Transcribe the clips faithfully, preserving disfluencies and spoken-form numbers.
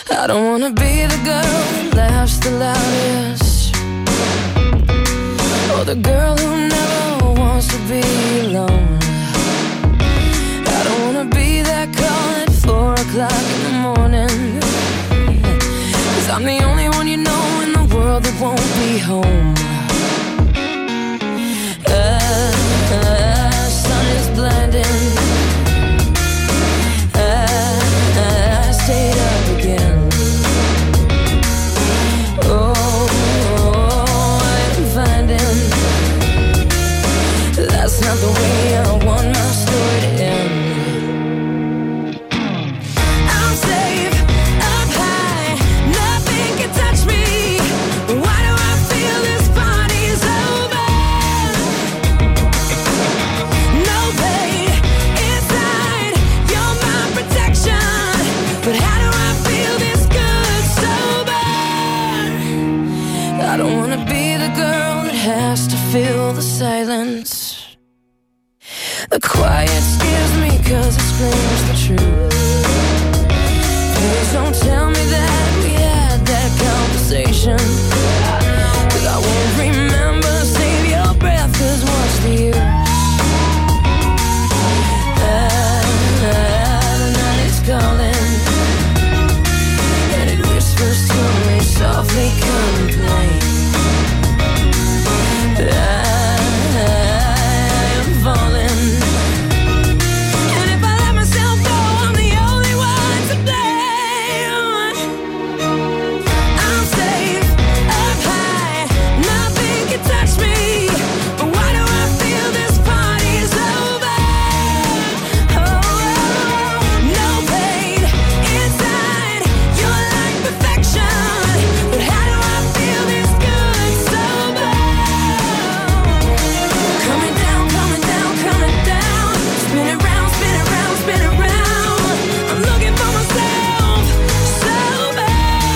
I don't wanna be the girl that laughs the loudest, or the girl who never wants to be alone. I don't wanna be that call at four o'clock in the morning, 'cause I'm the only one you know in the world that won't be home. Uh, uh, sun is blinding, uh, uh, I stayed up again. Oh, oh, I'm finding that's not the way I want my story to end. I'm safe up high, nothing can touch me. Why do I feel this party's over? No pain inside, you're my protection. But how do I feel this good sober? I don't wanna be the girl that has to feel the silence. The quiet scares me 'cause it screams the truth. Please don't tell me that we had that conversation, 'cause I won't remember. Save your breath, 'cause what's the use? Ah, ah, the night is calling, and it whispers to me softly, come play. I, I am falling, and if I let myself go, I'm the only one to blame. I'm safe up high, nothing can touch me. But why do I feel this party's over? Oh, no pain inside, you're like perfection. But how do I feel this good sober? Coming down, coming down, coming down. Spin it round, spin it round, spin it round. I'm looking for myself sober.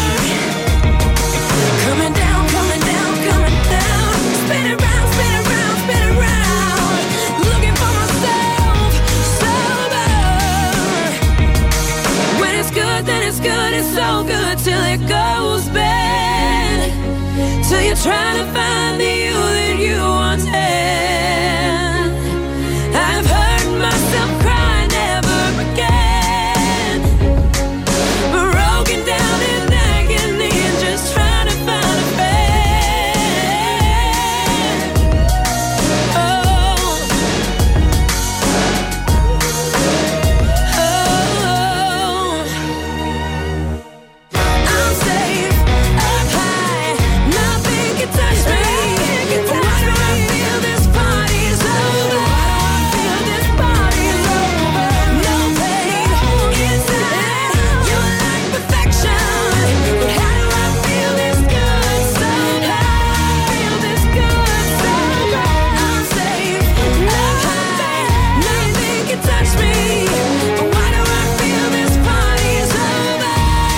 Coming down, coming down, coming down. Spin it round, spin it round, spin it round. Looking for myself sober. When it's good, then it's good, it's so good till it goes bad. Till you're trying to find the you that you once had. I've heard myself cry never again, broken down in agony and just trying to find a friend. Oh, oh, I'm safe up high, nothing can touch me. Why do I feel this party's over? Feel this party's over. No pain inside, you're like perfection. But how do I feel this good sober? Feel this good sober. I'm safe up high, nothing can touch me. Why do I feel this party's over?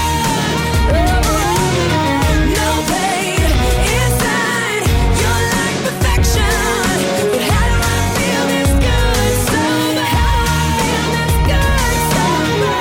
No pain inside, you're like perfection. But how do I feel this good sober? How do I feel this good sober?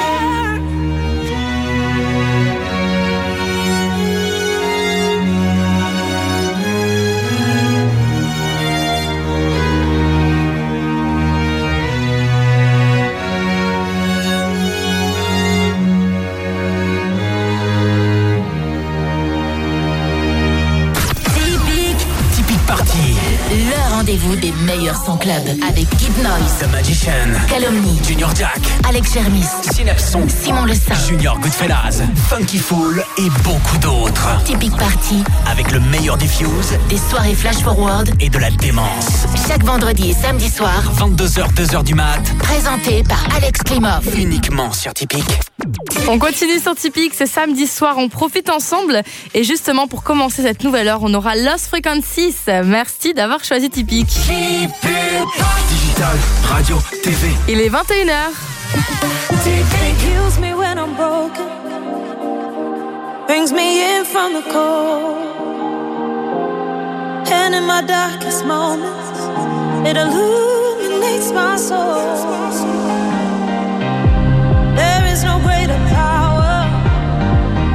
Typique, Typique Party. Le rendez-vous des meilleurs sons club avec Kid Noise, The Magician, Calomnie, Junior Jack, Alex Germis, Synapson, Simon Le Saint. Junior Goodfellas, Funky Fool et beaucoup d'autres. Typique Party, Avec le meilleur des Fuse des soirées flash forward et de la démence. chaque vendredi et samedi soir, vingt-deux heures, deux heures du mat, présenté par Alex Klimov. uniquement sur Typique. On continue sur Typique, c'est samedi soir, on profite ensemble. Et justement, pour commencer cette nouvelle heure, on aura Lost Frequencies. Merci d'avoir choisi Typique. Digital, radio, T V. Il est vingt et une heures. Heals me when I'm broken, brings me in from the cold, and in my darkest moments, it illuminates my soul. There is no greater power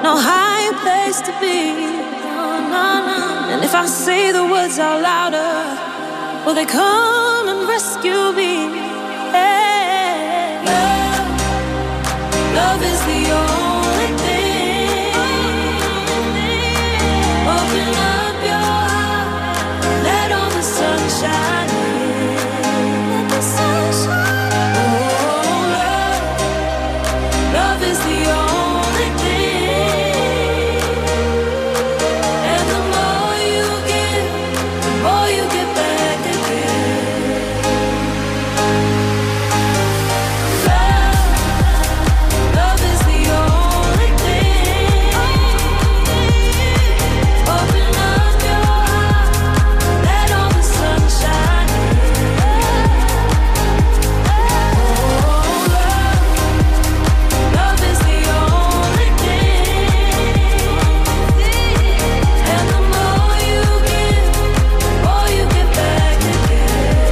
no higher place to be. And if I say the words out louder, will they come and rescue me? Hey. Love, love is the only thing. Open up your heart, let all the sunshine in. Let the sunshine in. Oh, love, love is the only thing. And the more you give, the more you get back again. Love, love is the only thing. Open up your heart, let all the sunshine in. Oh, love, love is the only thing. And the more you give, the more you get back again.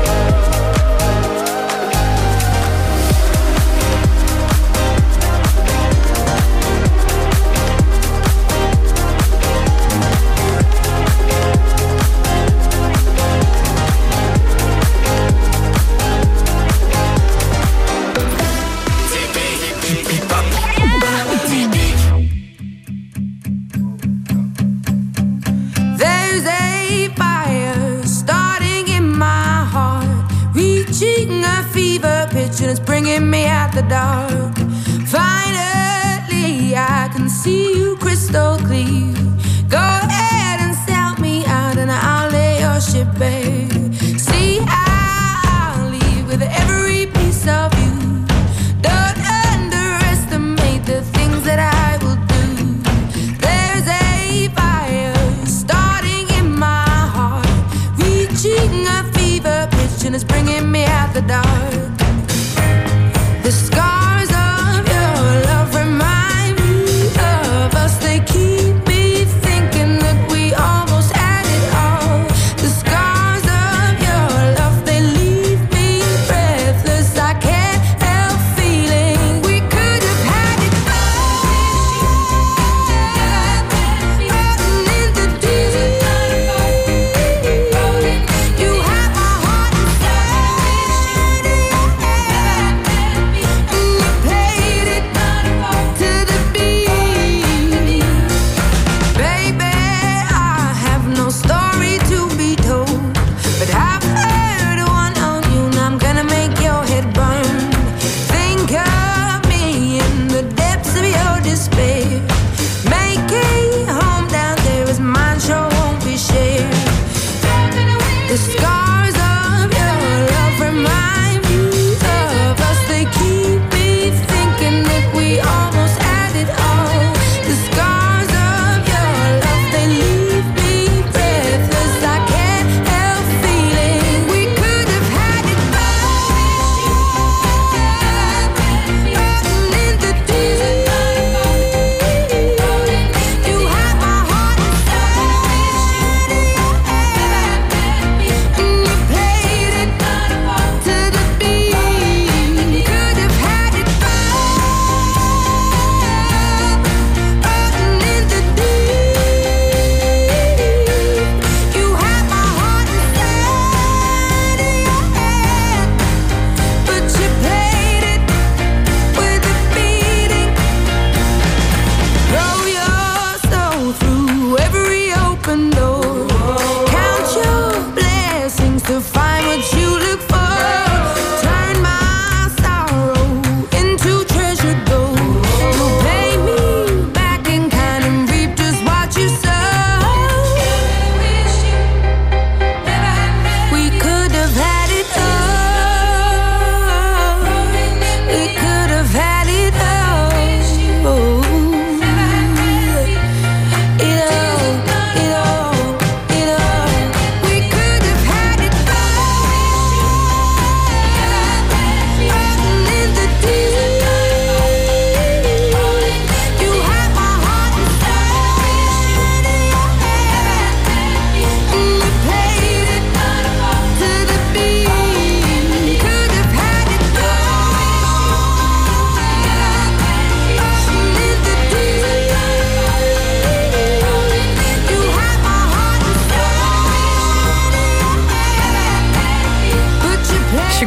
There's a fire starting in my heart, reaching a fever pitch and it's bringing me out the dark. Finally, I can see you crystal clear. Go ahead and sell me out and I'll lay your ship bare. See, I'll leave with every piece of you. Don't underestimate the things that I will do. There's a fire starting in my heart, reaching a fever pitch and it's bringing me out the dark. The scars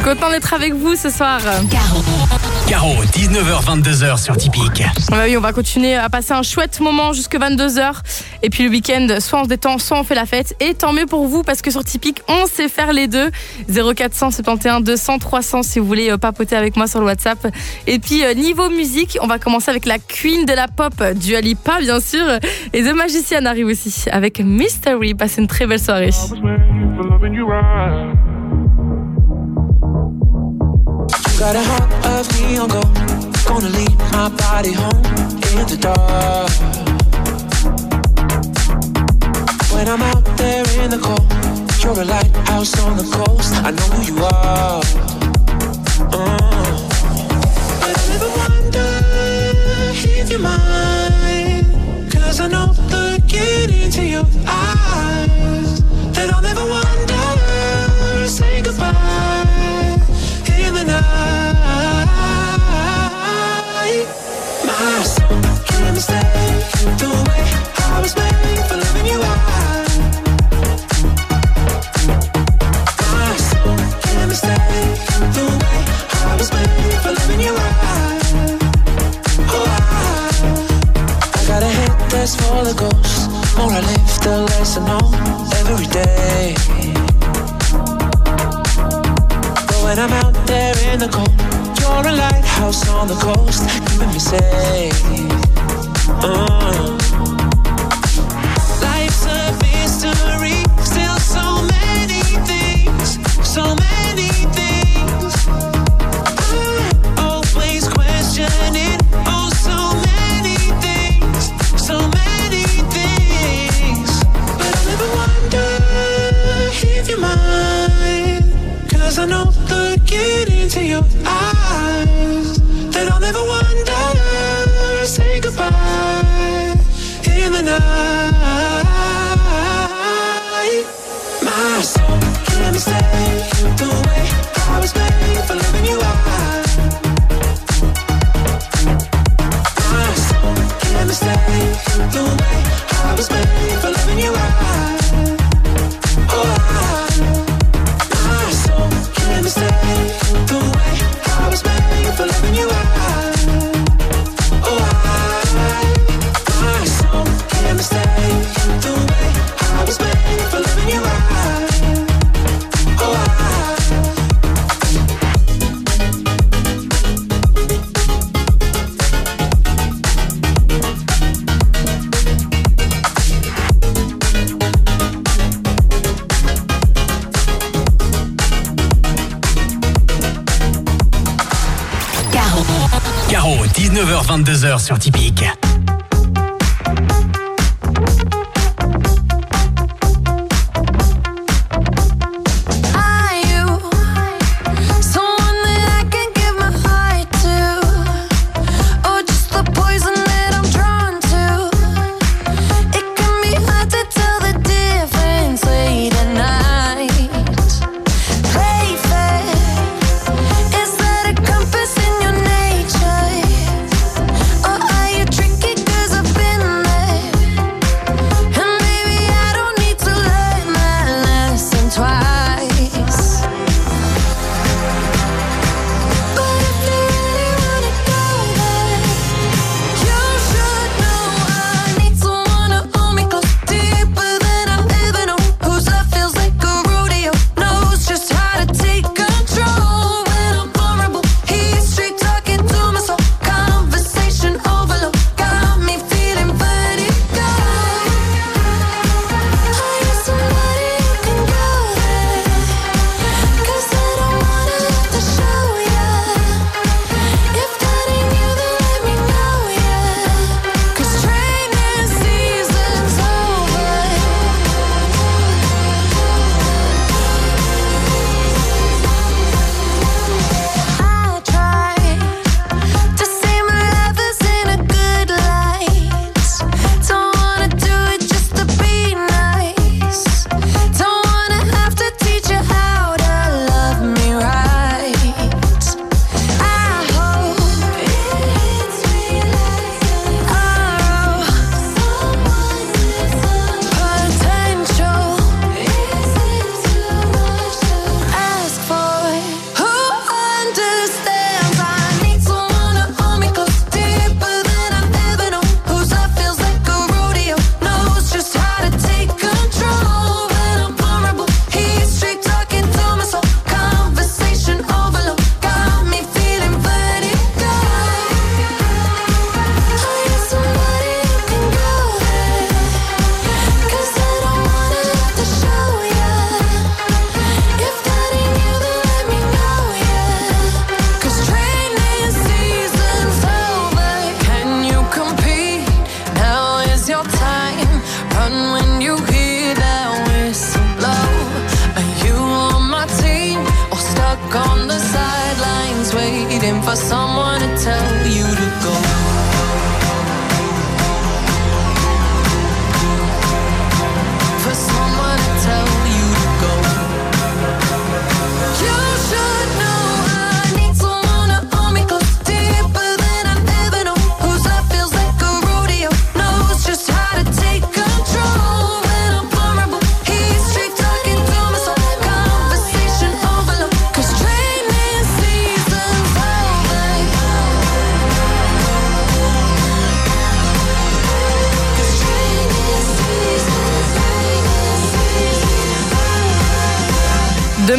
content d'être avec vous ce soir. Caro. Caro, dix-neuf heures vingt-deux heures sur Typique. Ah bah oui, on va continuer à passer un chouette moment jusque vingt-deux heures. Et puis le week-end, soit on se détend, soit on fait la fête. Et tant mieux pour vous, parce que sur Typique, on sait faire les deux. zéro quatre cent soixante et onze deux cents trois cents si vous voulez papoter avec moi sur le WhatsApp. Et puis niveau musique, on va commencer avec la queen de la pop, Dua Lipa bien sûr. Et The Magician arrive aussi avec Mystery. Passez une très belle soirée. Got a heart of neon gold, gonna lead my body home in the dark. When I'm out there in the cold, you're a lighthouse on the coast. I know who you are. Uh. But I never wonder if you're mine, 'cause I know looking into your eyes that I'll never wonder, say goodbye in the night. My soul can't mistake the way I was made for loving you. My soul can't mistake the way I was made for loving you. Oh, I, I got a hit that's full of ghosts. More I live, the less I know every day. When I'm out there in the cold, you're a lighthouse on the coast, keeping me safe. Uh. Life's a mystery, still so many things, so many things. I always questioning, oh so many things, so many things. But I'll never wonder if you're mine, 'cause I know looking into your eyes that I'll never wonder, say goodbye in the night. My soul can't mistake the way I was made for loving you. My soul can't mistake the way I was made for loving you. Oh, my soul can't mistake the way I was made for loving you. Oh, my soul can't mistake the way I was made for loving you. Oh, Caro, dix-neuf heures vingt-deux heures sur Typique. Or are you tricky 'cause I've been there?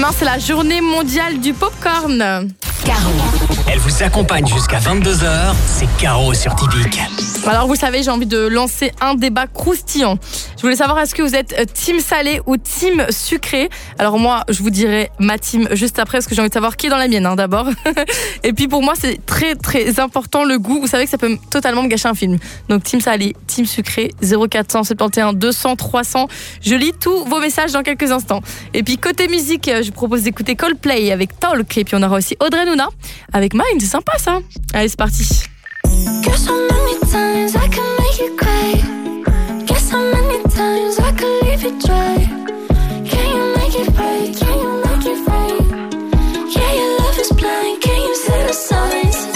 Demain, c'est la journée mondiale du popcorn. Caro. Elle vous accompagne jusqu'à vingt-deux heures. C'est Caro sur Typique. Alors vous savez, j'ai envie de lancer un débat croustillant. Je voulais savoir, est-ce que vous êtes team salé ou team sucré? Alors moi, je vous dirai ma team juste après, parce que j'ai envie de savoir qui est dans la mienne, hein, d'abord. Et puis pour moi, c'est très très important le goût. Vous savez que ça peut totalement me gâcher un film. Donc team salé, team sucré, zéro quatre cent soixante et onze deux cents trois cents. Je lis tous vos messages dans quelques instants. Et puis côté musique, je propose d'écouter Coldplay avec Talk. Et puis on aura aussi Audrey Nuna avec Mine, c'est sympa ça. Allez, c'est parti. Guess how many times I can make you cry. Guess how many times I could leave you dry. Can you make it right? Can you make it right? Yeah, your love is blind. Can you see the signs?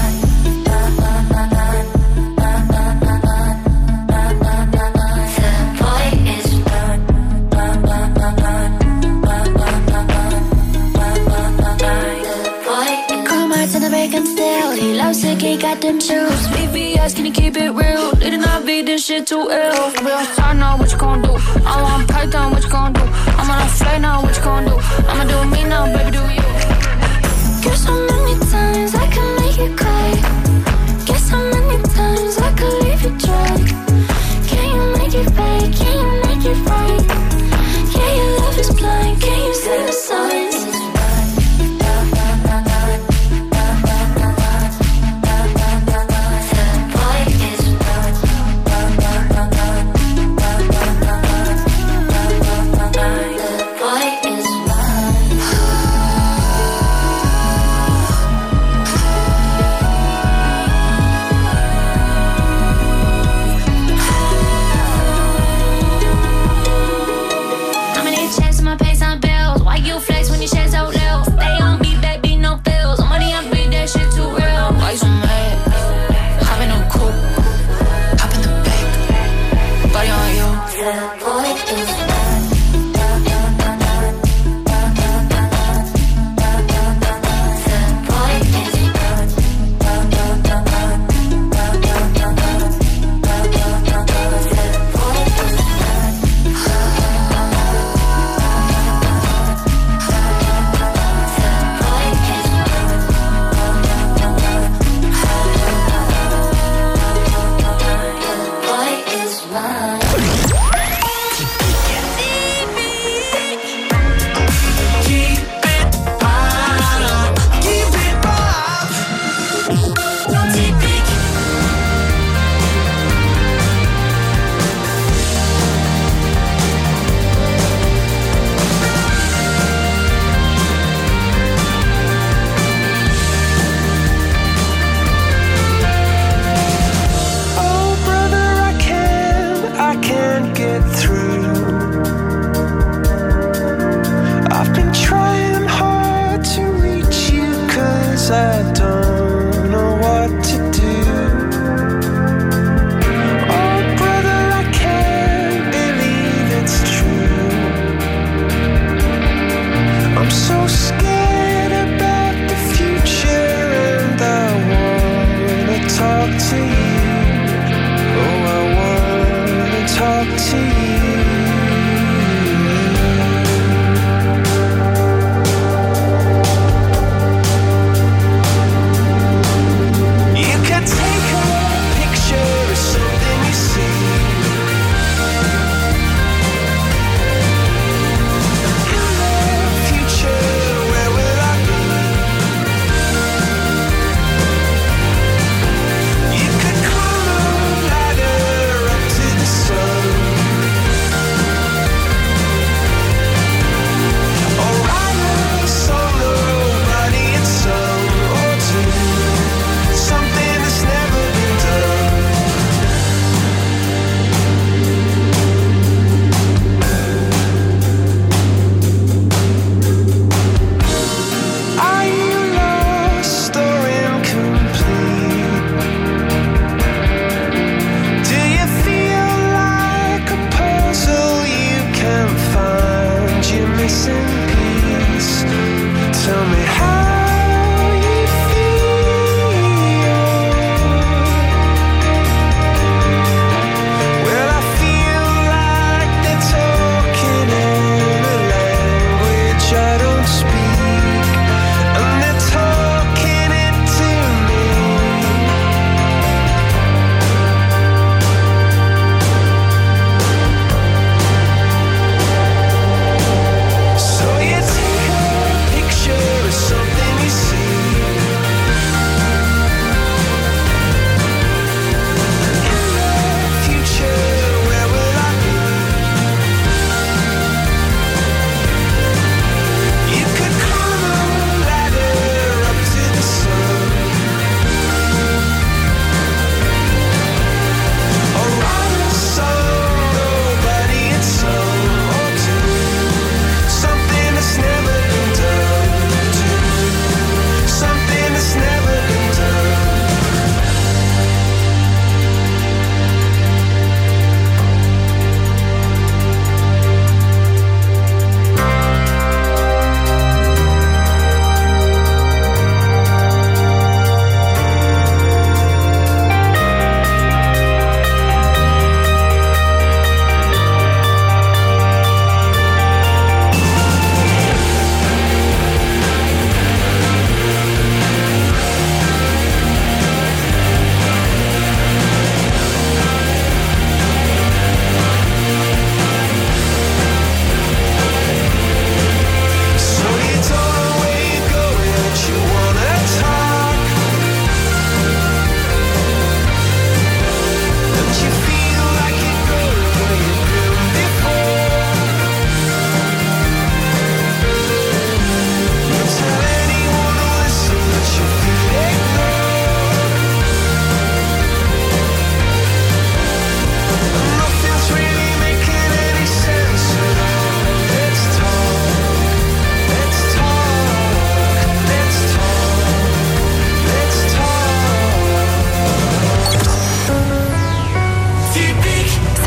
The boy is come out to the bacon still. He loves to he got them chills. V V S, can you keep it real? Need an I V, this shit too ill. I be outside now, what you gon' do? I'm on Python, what you gon' do? I'm on a flight now, what you gon' do? I'ma do me now, baby, do you? Guess how many times I can make you cry. Guess how many times I could leave you dry. Can you make it right? Can you make it right? Yeah, your love is blind. Can you see the signs?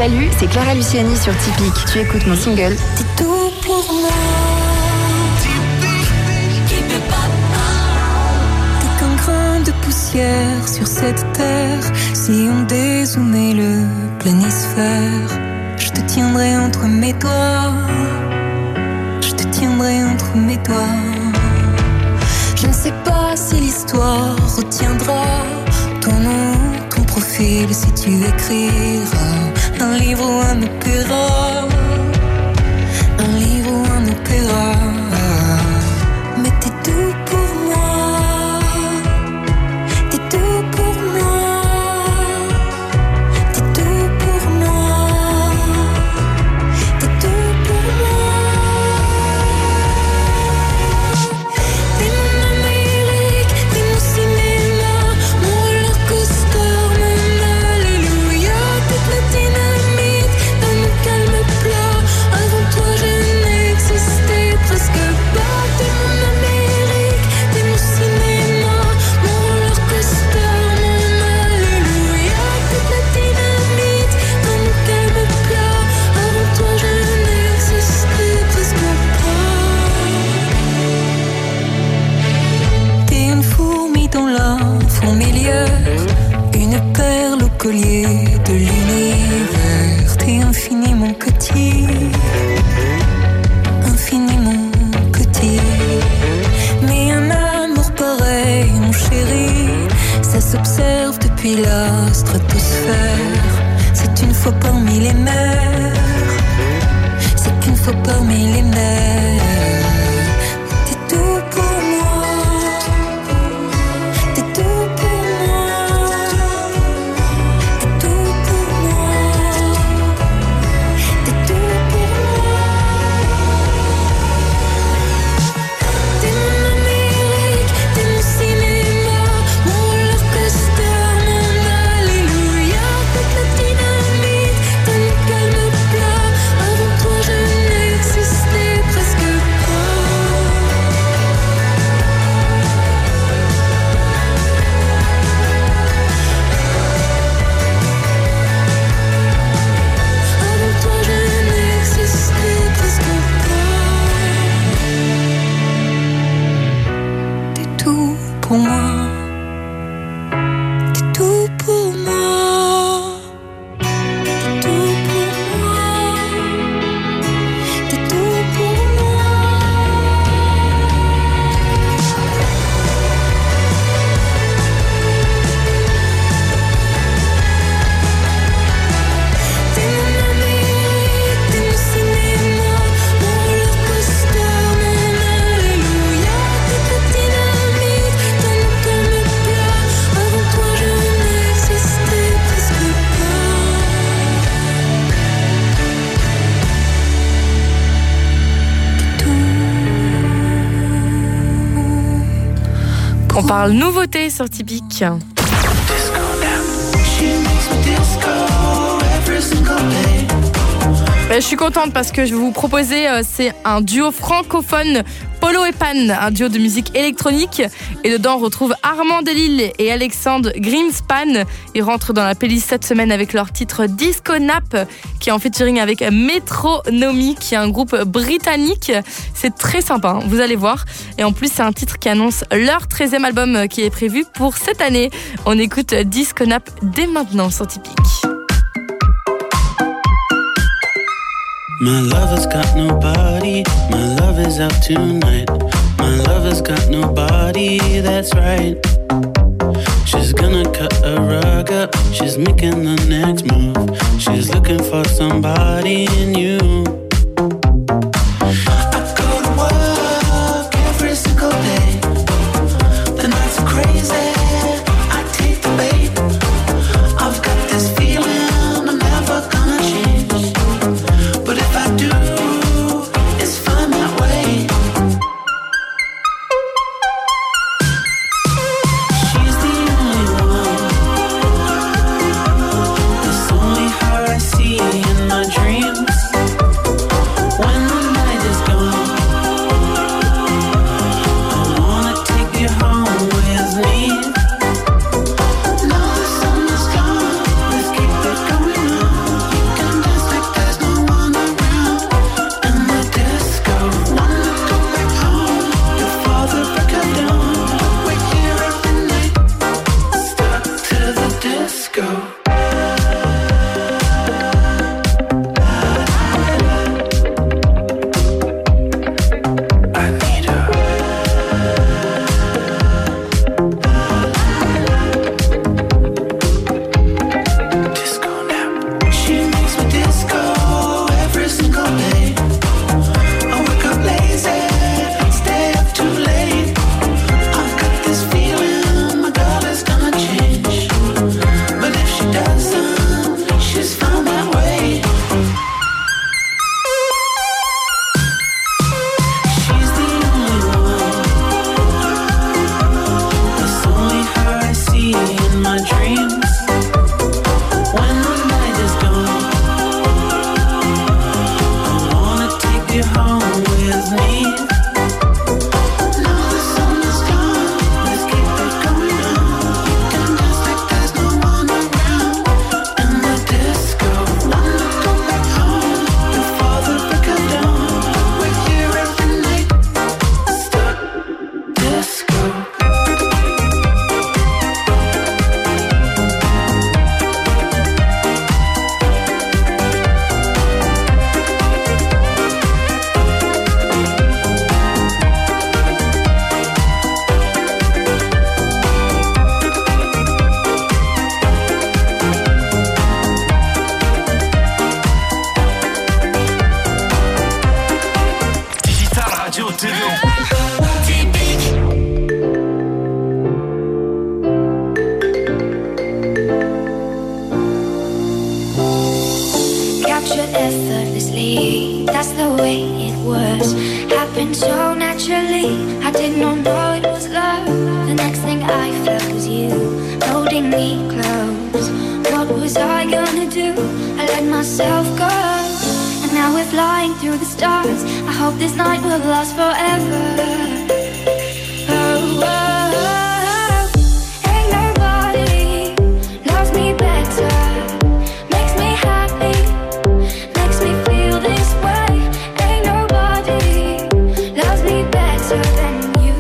Salut, c'est Clara Luciani sur Typique. Tu écoutes mon single. T'es tout pour moi. T'es qu'un grain de poussière sur cette terre. Si on dézoomait le planisphère, je te tiendrai entre mes doigts. Je te tiendrai entre mes doigts. Je ne sais pas si l'histoire retiendra ton nom, ton profil, si tu écriras un livre ou un opéra, un livre ou un opéra. Mais t'es tout pour moi, t'es tout pour moi, t'es tout pour moi, t'es tout pour moi. T'es mon Amérique, t'es mon cinéma, mon roller coaster, mon alléluia. Toute la dynamite dans mon calme plat. Avant toi je n'existais presque pas. T'es mon Amérique, t'es mon cinéma, mon roller coaster, mon alléluia. Toute la dynamite dans mon calme plat. Avant toi je n'existais presque pas. T'es une fourmi dans la fourmilière, une perle au collier de l'univers. T'es infiniment petit, infiniment petit. Mais un amour pareil, mon chéri, ça s'observe depuis la stratosphère. C'est une fois parmi les mers, c'est qu'une fois parmi les mers. T'es tout pour moi, t'es tout pour moi, t'es tout pour moi, t'es tout pour moi. T'es mon Amérique, t'es mon cinéma, mon roller coaster, mon alléluia. Toute la dynamite dans mon calme plat. Avant toi je n'existais presque pas. Avant toi je n'existais presque pas. T'es tout pour moi. T'es tout pour moi. T'es tout pour moi. T'es tout pour moi. T'es mon Amérique, t'es mon cinéma, mon roller coaster, mon alléluia. Toute la dynamite dans mon calme plat. Avant toi je n'existais presque pas. On parle nouveauté sur Typique. Ben, je suis contente parce que je vais vous proposer, euh, c'est un duo francophone, Polo et Pan, un duo de musique électronique. Et dedans, on retrouve Armand Delille et Alexandre Greenspan. Ils rentrent dans la playlist cette semaine avec leur titre Disco Nap, qui est en featuring avec Metronomy, qui est un groupe britannique. C'est très sympa, hein, vous allez voir. Et en plus, c'est un titre qui annonce leur treizième album qui est prévu pour cette année. On écoute Disco Nap dès maintenant sur Typique. My lover's got nobody, my love is out tonight. My lover's got nobody, that's right. She's gonna cut a rug up, she's making the next move. She's looking for somebody new. I go to work every single day. The nights are crazy, I take the bait. I've got this feeling I'm never gonna change. But if I do, it's fine that way. She's the only one. It's only her I see in my dreams. structured effortlessly. That's the way it was. Happened so naturally. I did not know it was love. The next thing I felt was you holding me close. What was I gonna do? I let myself go. And now we're flying through the stars. I hope this night will last forever. Oh, oh, oh. Ain't nobody loves me better. Makes me happy, makes me feel this way. Ain't nobody loves me better than you.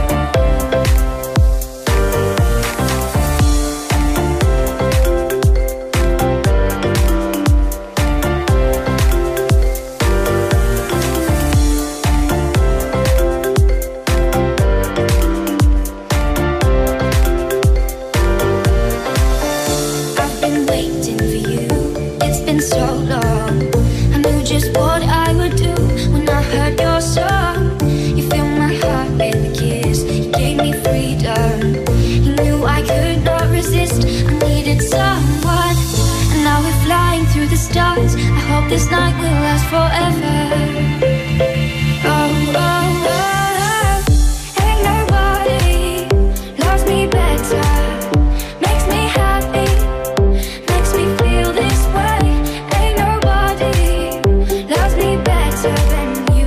I've been waiting for you. It's been so long. I knew just what I would do when I heard your song. You filled my heart with a kiss. You gave me freedom. You knew I could not resist. I needed someone. And now we're flying through the stars. I hope this night will last forever. Oh, oh, oh. Ain't nobody loves me better. Makes me happy, makes me feel this way. Ain't nobody loves me better than you.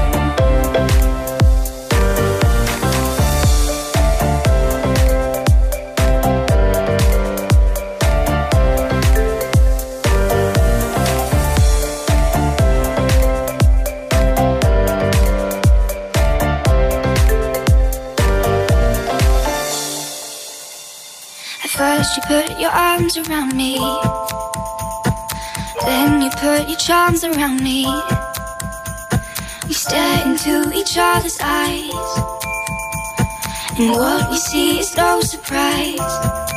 At first you put your arms around me, then you put your charms around me. We stare into each other's eyes, and what we see is no surprise.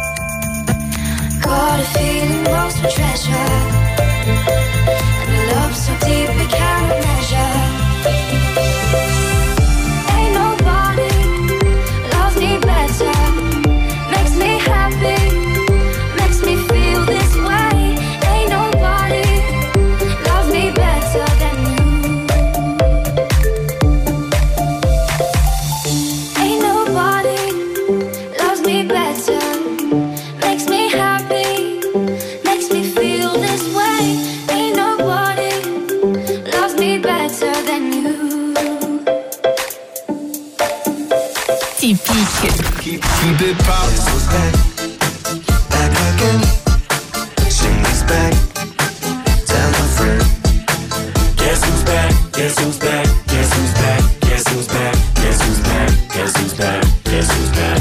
Got a feeling lost for treasure, and a love so deep we cannot measure. Ain't nobody loves me better. Makes me happy, makes me feel this way. Ain't nobody loves me better than you. Ain't nobody loves me better. Makes me happy, makes me feel this way. Ain't nobody loves me better than you. Typique. Keep, keep it poppin'. Who's back? Back again. She's back. Tell my friend. Guess who's back? Guess who's back? Guess who's back? Guess who's back? Guess who's back? Guess who's back? Guess who's back?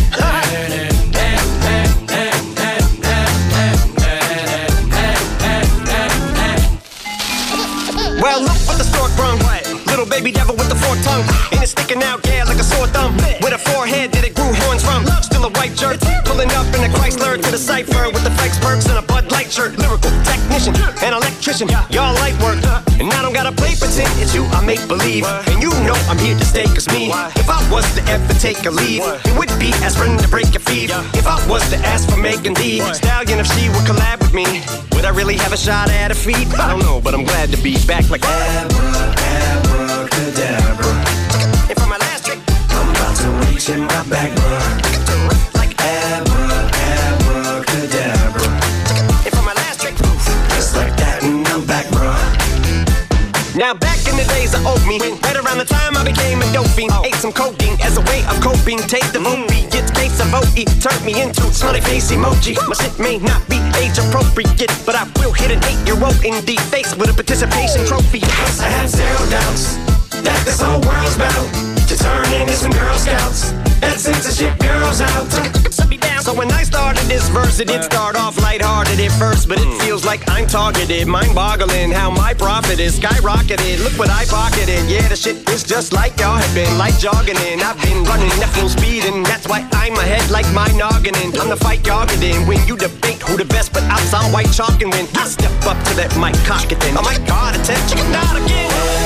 Well, look what the stork brung. Little baby devil with the forked tongue. And it's sticking out, yeah, like a sore thumb. With a forehead that it grew horns from. Still a white jerk. Pulling up in a Chrysler to the cipher with the Fikes perks and a Bud Light shirt. Lyrical technician, an electrician. Y'all light work. And I don't gotta play pretend. It's you I make believe. And you know I'm here to stay, cause me, if I was to ever take a leave, it would be aspirin to break your feet. If I was to ask for Megan D Stallion, if she would collab with me, would I really have a shot at her feet? I don't know, but I'm glad to be back like abracadabra. And for my last trick, I'm about to reach in my back, bruh. Like abra, abracadabra. And for my last trick, just like that, and I'm back, bruh. Now back in the days of old me, right around the time I became a dope fiend, ate some codeine as a way of coping. Taste of opiates, taste of O E turned me into smiley face emoji. My shit may not be age appropriate, but I will hit an eight-year-old in the face with a participation trophy. I have zero doubts that this whole world's about to turn into some Girl Scouts. That censorship girls out. So when I started this verse, it did start off lighthearted at first, but it feels like I'm targeted. Mind-boggling how my profit is skyrocketed. Look what I pocketed. Yeah, the shit is just like y'all have been, like jogging in. I've been running at full speed, and that's why I'm ahead like my noggin in. I'm the fight y'all get in. When you debate who the best, but I'm some white chalk, and when I step up to that mic, cock it then. Oh my God, attention, not again.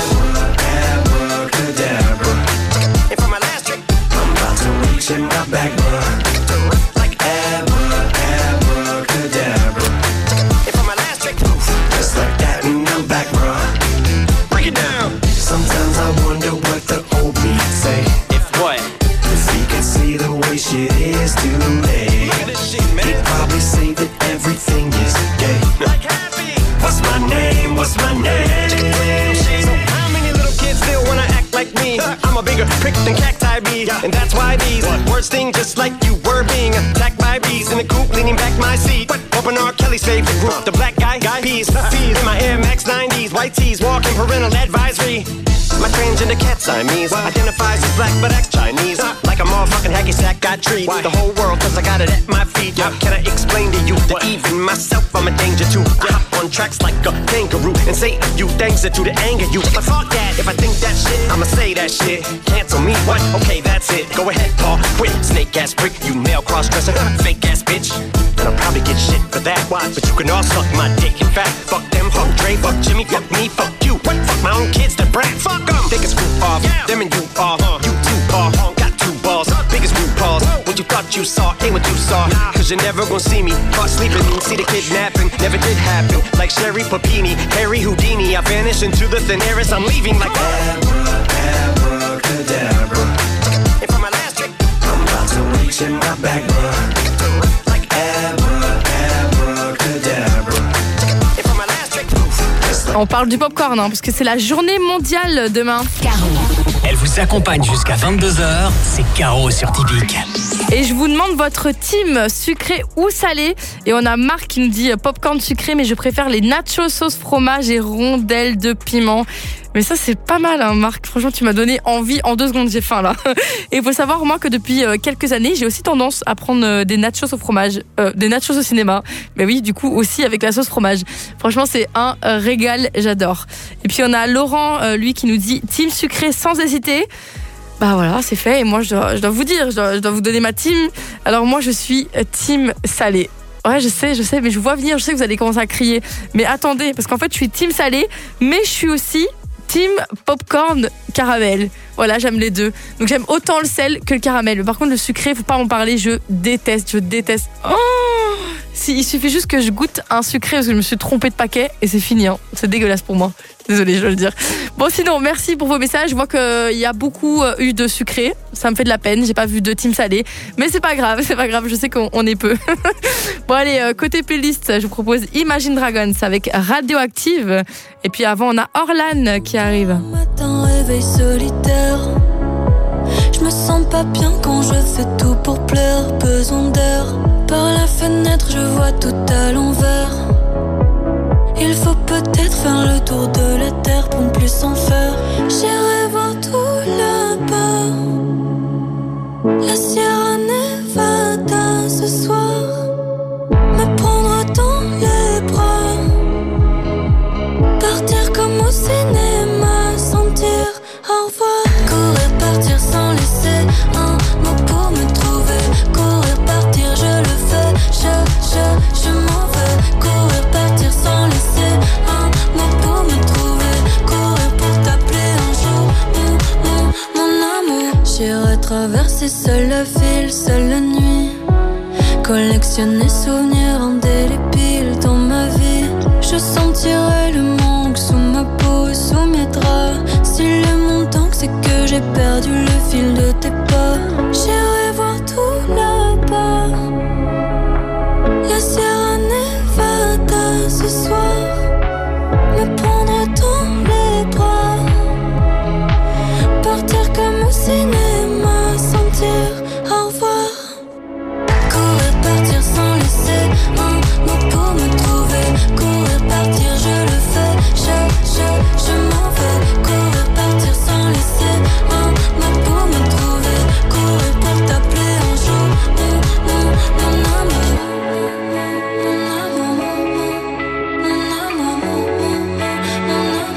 Abracadabra. And for my last trick, I'm about to reach in my back, bruh. Like abra, abracadabra. And for my last trick, just like that, and I'm what's my name? So how many little kids still wanna act like me? I'm a bigger prick than cacti bee, and that's why these words sting just like you were being attacked by bees in the coop, leaning back my seat. Open R. Kelly's favorite group, the black guy, guy peas, peas in my Air Max nineties, white tees, walking parental advisory. My transgender cat Siamese identifies as black but acts Chinese. Like a motherfucking hacky sack, got treat the whole world cause I got it at my feet. How can I explain to you that even myself I'm a danger to? I hop on tracks like a kangaroo and say a few things that do to anger you. But fuck that, if I think that shit, I'ma say that shit. Cancel me, what? Okay, that's it. Go ahead, Paul, quit. Snake ass prick, you male cross-dresser, fake ass bitch. And I'll probably get shit for that. But you can all suck my dick. In fact, fuck them, fuck Dre, fuck Jimmy, fuck me, fuck you. What? Fuck my own kids, the brat. Fuck them. They can screw off. Yeah. Them and you are. Uh, you two are. Uh, got two balls. Uh, big as RuPaul's. Uh, what you thought you saw ain't what you saw. Nah. Cause you're never gonna see me caught sleeping. See the kidnapping. Never did happen. Like Sherry Papini, Harry Houdini. I vanish into the thin air as I'm leaving like abracadabra. And for my last trick, I'm about to reach in my back, bruh. Like abra, abracadabra. And for my last trick, On parle du popcorn, hein, parce que c'est la journée mondiale demain. Caro. Elle vous accompagne jusqu'à vingt-deux heures, c'est Caro sur Typique. Et je vous demande votre team sucré ou salé. Et on a Marc qui nous dit popcorn sucré, mais je préfère les nachos sauce fromage et rondelles de piment. Mais ça, c'est pas mal, hein, Marc. Franchement, tu m'as donné envie. En deux secondes, j'ai faim, là. Et il faut savoir, moi, que depuis quelques années, j'ai aussi tendance à prendre des nachos au fromage, euh, des nachos au cinéma. Mais oui, du coup, aussi avec la sauce fromage. Franchement, c'est un régal. J'adore. Et puis, on a Laurent, euh, lui, qui nous dit team sucré sans hésiter. Bah voilà, c'est fait. Et moi, je dois, je dois vous dire, je dois, je dois vous donner ma team. Alors, moi, je suis team salé. Ouais, je sais, je sais, mais je vous vois venir. Je sais que vous allez commencer à crier. Mais attendez, parce qu'en fait, je suis team salé, mais je suis aussi team popcorn caramel. Voilà, j'aime les deux. Donc j'aime autant le sel que le caramel. Par contre, le sucré, faut pas en parler. Je déteste, je déteste. Oh, si, il suffit juste que je goûte un sucré parce que je me suis trompée de paquet et c'est fini. Hein. C'est dégueulasse pour moi. Désolée, je dois le dire. Bon, sinon, merci pour vos messages. Je vois qu'il y a beaucoup eu de sucré. Ça me fait de la peine. J'ai pas vu de team salé. Mais c'est pas grave, c'est pas grave. Je sais qu'on on est peu. Bon, allez, côté playlist, je vous propose Imagine Dragons avec Radioactive. Et puis avant, on a Orlan qui arrive. Matin, réveil solitaire. Je me sens pas bien quand je fais tout pour plaire. Besoin d'air. Par la fenêtre, je vois tout à l'envers. Il faut peut-être faire le tour de la terre pour ne plus s'en faire. J'irai voir tout là-bas. La Sierra Nevada ce soir. Me prendre dans les bras. Partir comme au cinéma sans dire au revoir. Courir, partir sans laisser un mot pour me trouver. Courir, partir, je le fais. Je, je, je m'en vais. Courir, partir sans laisser un mot pour me trouver. Courir pour t'appeler un jour mon, mon, mon amour. J'irai traverser seule la ville, seule la nuit. Collectionner souvenirs indélébiles dans ma vie. Je sentirai le manque sous ma peau, sous mes draps. Si le montant c'est que j'ai perdu le fil de tes pas. J'irai voir tout là-bas. La Sierra Nevada ce soir. Me prendre dans les bras. Partir comme au cinéma sans dire au revoir. Courir, partir sans laisser un mot pour me trouver. Courir, partir, je le fais. Je, je, je m'en vais. Courir, partir sans laisser un mot pour me trouver. Courir pour t'appeler un jour mon, mon, mon amour. Mon amour, mon amour, mon amour.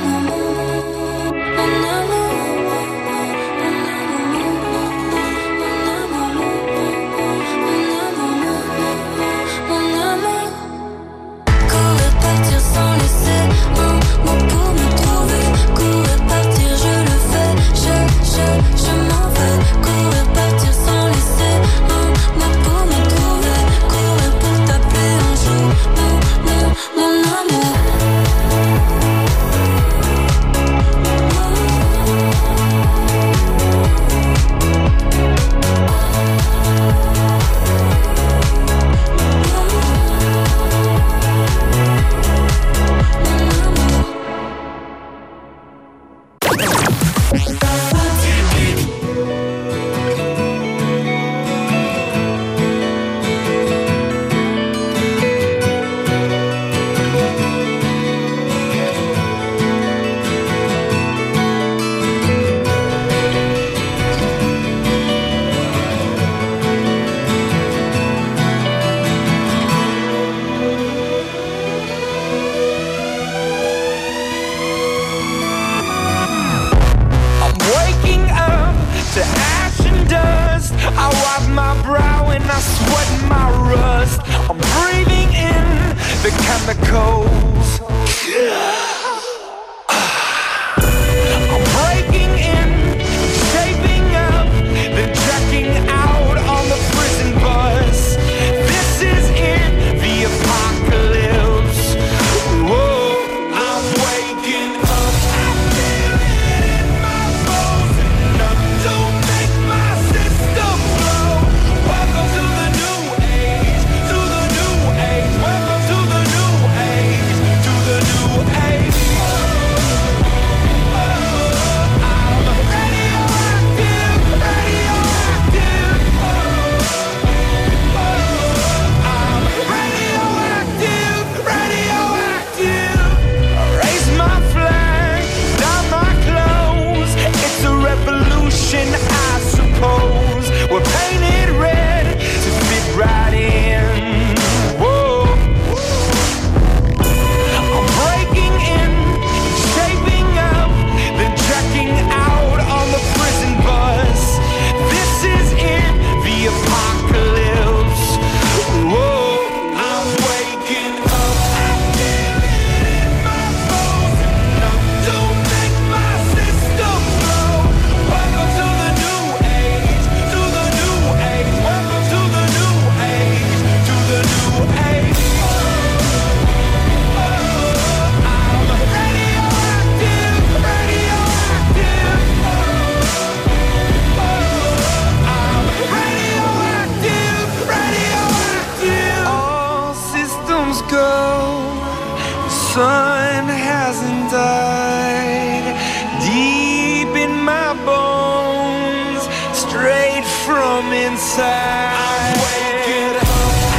go. The sun hasn't died. Deep in my bones, straight from inside. I'm waking up.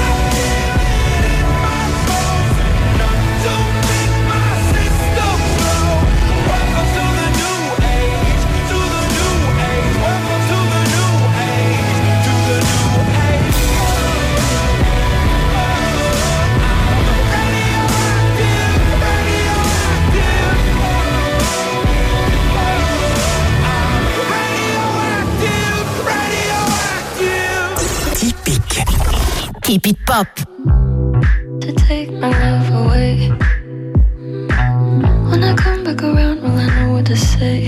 Keep it pop. To take my love away. When I come back around, will I know what to say?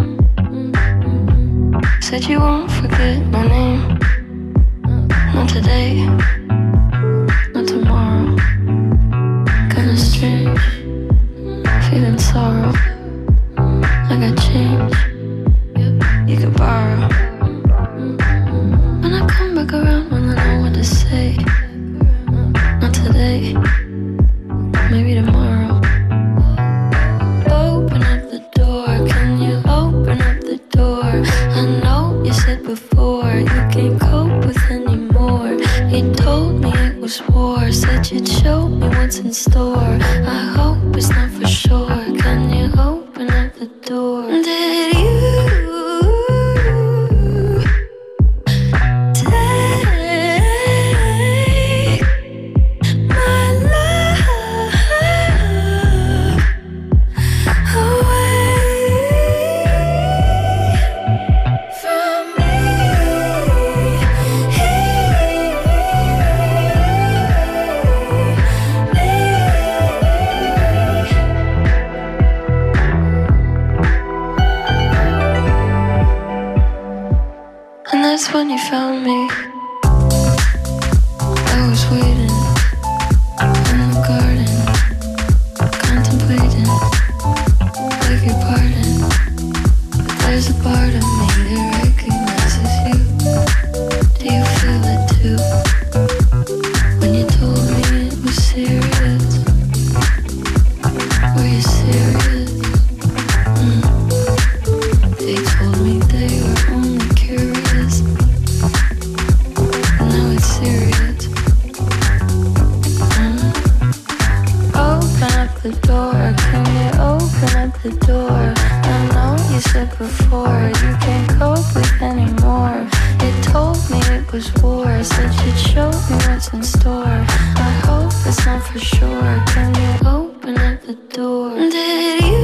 Said you won't forget my name. Not today, not tomorrow. Kinda strange, feeling sorrow. I got change, you could borrow. When I come back around, will I know what to say? Not today, maybe tomorrow. Open up the door, can you open up the door? I know you said before you can't cope with anymore. You told me it was war, said you'd show me what's in store. I hope it's not for sure, can you open up the door? Did you That's when you found me. I was waiting in the garden, contemplating, beg your pardon. But there's a part of me that recognizes you. Do you feel it too? When you told me it was serious, were you serious? Mm. They told me they were only curious. Now it's serious. Mm. Open up the door, can you open up the door? I know you said before you can't cope with anymore. You told me it was war, said you'd show me what's in store. I hope it's not for sure, can you open up the door? Did you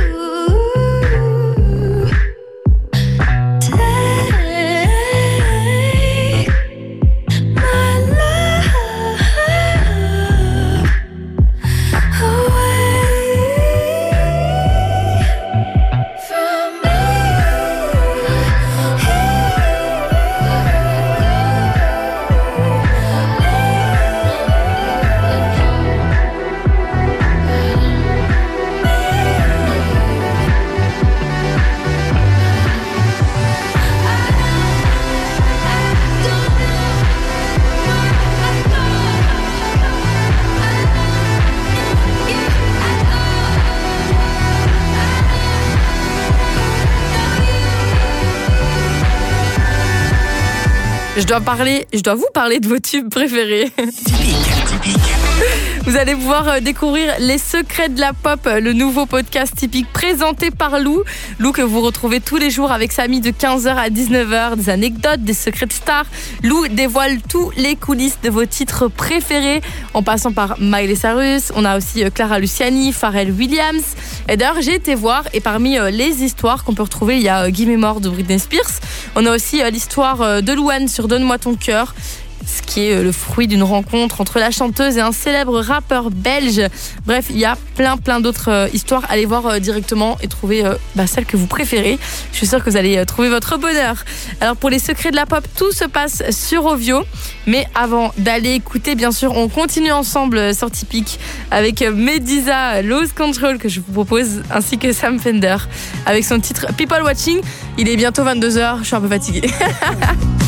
Je dois parler, je dois vous parler de vos tubes préférés. Vous allez pouvoir découvrir les secrets de la pop, le nouveau podcast typique présenté par Lou. Lou que vous retrouvez tous les jours avec Samy de quinze heures à dix-neuf heures. Des anecdotes, des secrets de stars. Lou dévoile tous les coulisses de vos titres préférés en passant par Miley Cyrus. On a aussi Clara Luciani, Pharrell Williams. Et d'ailleurs, j'ai été voir et parmi les histoires qu'on peut retrouver, il y a Gimme More de Britney Spears. On a aussi l'histoire de Louane sur Donne-moi ton cœur, ce qui est le fruit d'une rencontre entre la chanteuse et un célèbre rappeur belge. Bref, il y a plein plein d'autres histoires. Allez voir directement et trouver bah, celle que vous préférez. Je suis sûre que vous allez trouver votre bonheur. Alors pour les secrets de la pop, tout se passe sur Ovio. Mais avant d'aller écouter, bien sûr, on continue ensemble sur Typique avec Mediza, Lose Control que je vous propose, ainsi que Sam Fender avec son titre People Watching. Il est bientôt vingt-deux heures, je suis un peu fatiguée.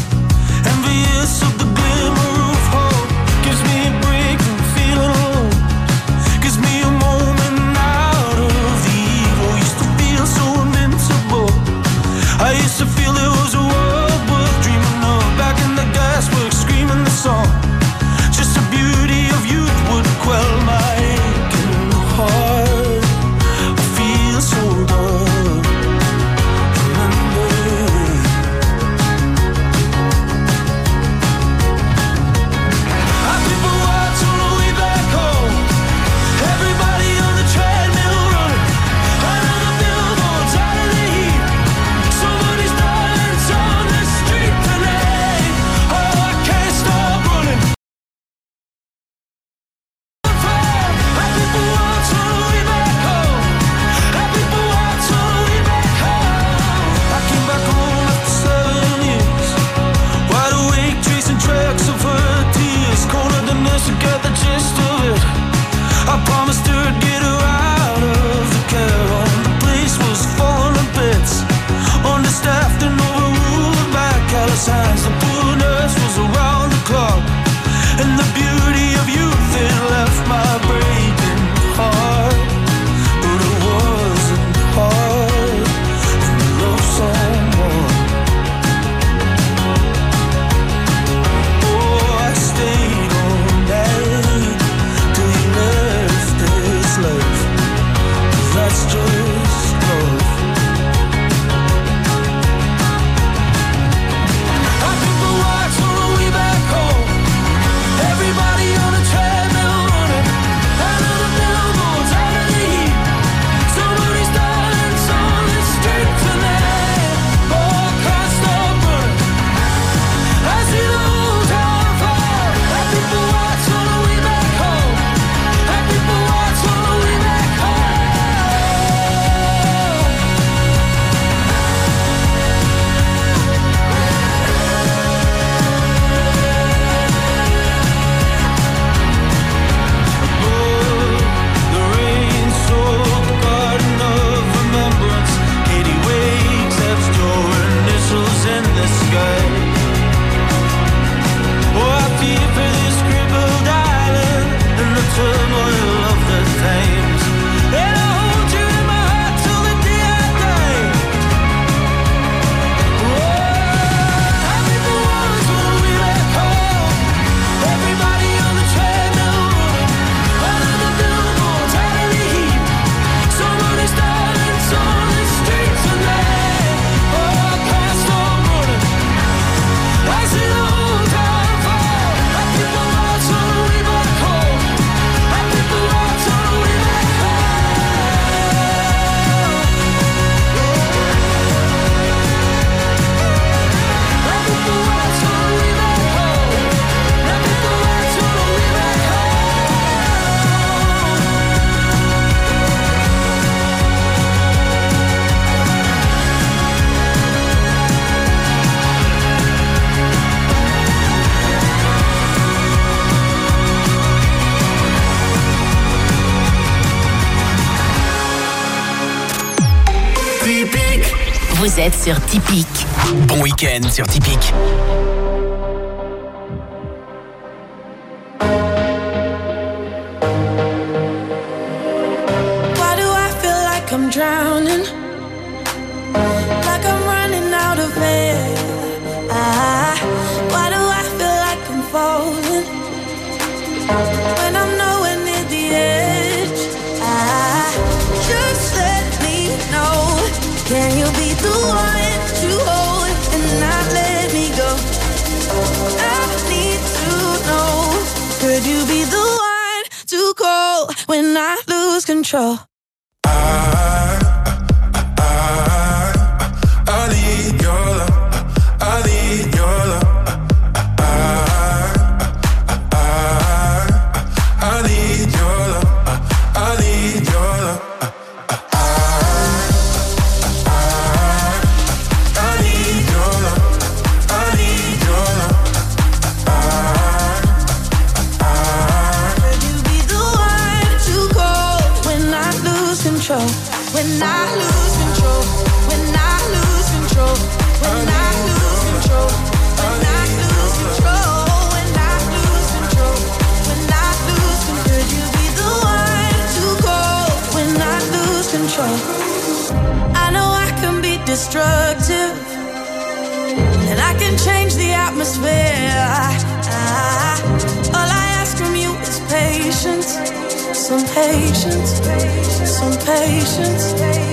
Envious of the glimmer of hope gives me a break from feeling alone. Vous êtes sur Typique. Bon week-end sur Typique. Why do I feel like I'm drowning? Like I'm running out of air. Ah, why do I feel like I'm falling when I'm nowhere near the edge? Ah, just let me know. Can you be the one to hold and not let me go? I need to know. Could you be the one to call when I lose control? I need your love, I need your love. I, I, I need your love, I need your love. I need your love, I need your love. Could you be the one to call when I lose control? When I lose control, when I lose control, when I lose control, when I lose control, when I lose control, when I lose control. Could you be the one to call when I lose control? I know I can be destructive, and I can change the atmosphere. Ah, all I ask from you is patience, some patience, some patience.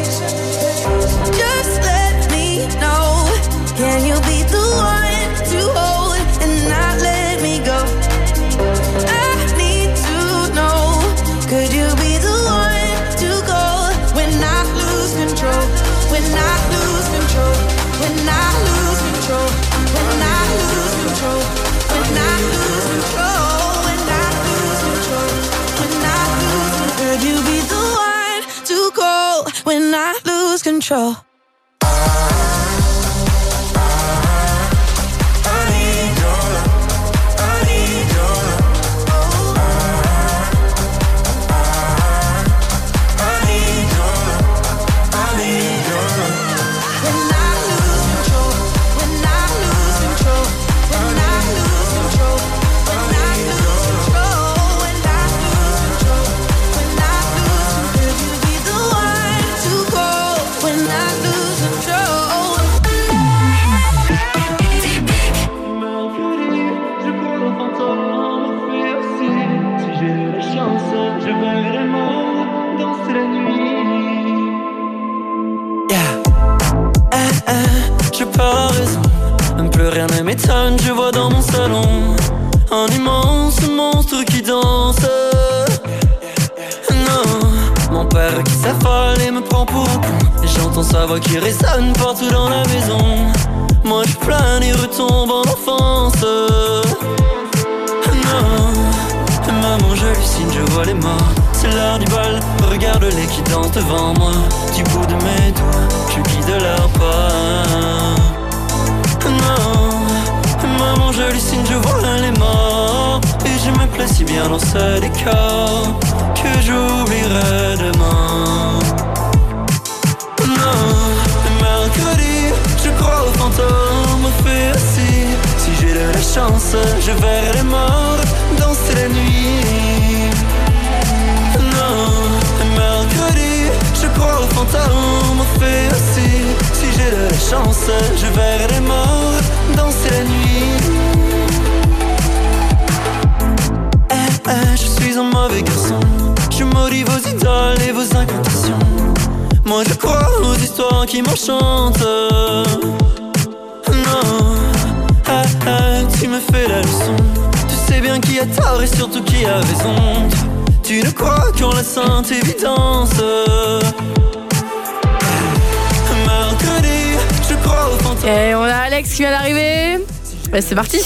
Just let me know. Can you be the one to hold and not let me go? I need to know. Could you be the one to go when I lose control? When I lose control? When I lose control? When I lose control? When I lose control? When I lose control? When I lose control? Could you be the one to call when I lose control? Plus rien ne m'étonne, je vois dans mon salon un immense monstre qui danse. Non, mon père qui s'affole et me prend pour un con. Et j'entends sa voix qui résonne partout dans la maison. Moi je plane et retombe en enfance. Non, maman j'hallucine, je vois les morts. C'est l'heure du bal, regarde-les qui dansent devant moi. Du bout de mes doigts, je guide leur pas. Non, maman j'hallucine, je vois les morts. Et je me plais si bien dans ce décor que j'oublierai demain. Non, le mercredi, je crois aux fantômes, fait aussi. Si j'ai de la chance, je verrai les morts danser la nuit. Non, le mercredi, je crois aux fantômes, fait aussi. Si j'ai de la chance, je verrai les morts danser la nuit. Eh, eh, je suis un mauvais garçon. Je maudis vos idoles et vos incantations. Moi je crois aux histoires qui m'enchantent. Non, eh, eh, tu me fais la leçon. Tu sais bien qui a tort et surtout qui a raison. Tu ne crois qu'en la sainte évidence. Mercredi, je crois au fantôme. Et on a Alex qui vient d'arriver. Bah, c'est parti.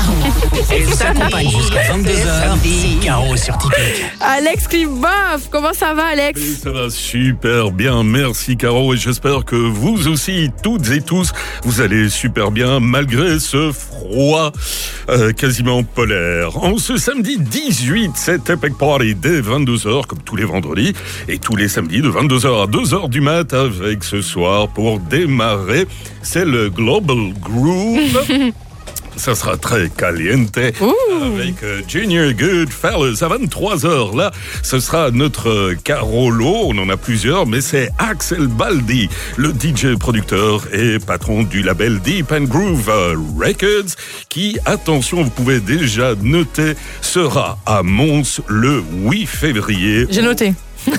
Elle s'accompagne jusqu'à vingt-deux heures. C'est Caro sur Tipeee. Alex Cliboff, comment ça va, Alex? Et ça va super bien, merci Caro, et j'espère que vous aussi, toutes et tous, vous allez super bien malgré ce froid euh, quasiment polaire. En ce samedi dix-huit, c'est Epic Party dès vingt-deux heures, comme tous les vendredis, et tous les samedis de vingt-deux heures à deux heures du mat, avec ce soir pour démarrer, c'est le Global Groove. Ça sera très caliente. Ouh. Avec euh, Junior Goodfellas à vingt-trois heures. Là, ce sera notre euh, Carolo. On en a plusieurs, mais c'est Axel Baldi, le D J producteur et patron du label Deep and Groove euh, Records, qui, attention, vous pouvez déjà noter, sera à Mons le huit février. J'ai noté.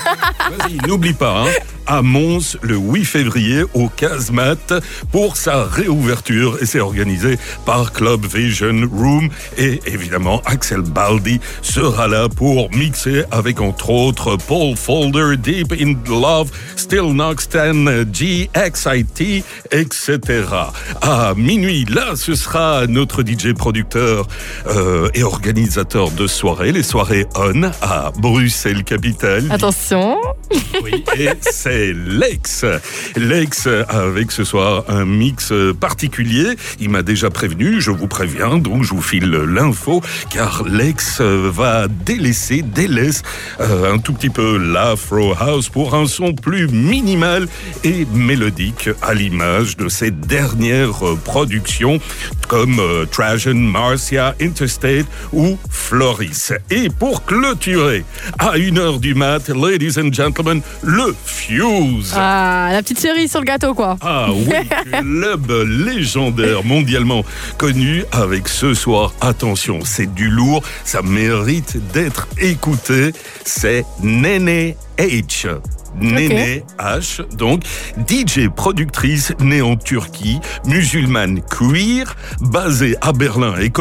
Vas-y, n'oublie pas, hein, à Mons le huit février au Casemate pour sa réouverture, et c'est organisé par Club Vision Room, et évidemment Axel Baldi sera là pour mixer avec entre autres Paul Folder, Deep in Love, Still Knoxton, G X I T, et cetera. À minuit, là, ce sera notre D J producteur euh, et organisateur de soirées, les soirées On à Bruxelles-Capitale. Attention. Oui, et c'est Lex. Lex avec ce soir un mix particulier. Il m'a déjà prévenu, je vous préviens, donc je vous file l'info, car Lex va délaisser, délaisse euh, un tout petit peu l'Afro House pour un son plus minimal et mélodique à l'image de ses dernières productions comme euh, Trajan, Marcia, Interstate ou Floris. Et pour clôturer, à une heure du mat, ladies and gentlemen, le Fuse. Ah, la petite cerise sur le gâteau, quoi. Ah oui, club légendaire mondialement connu avec ce soir, attention, c'est du lourd, ça mérite d'être écouté, c'est Nene H. Nene H, donc D J productrice née en Turquie, musulmane queer, basée à Berlin et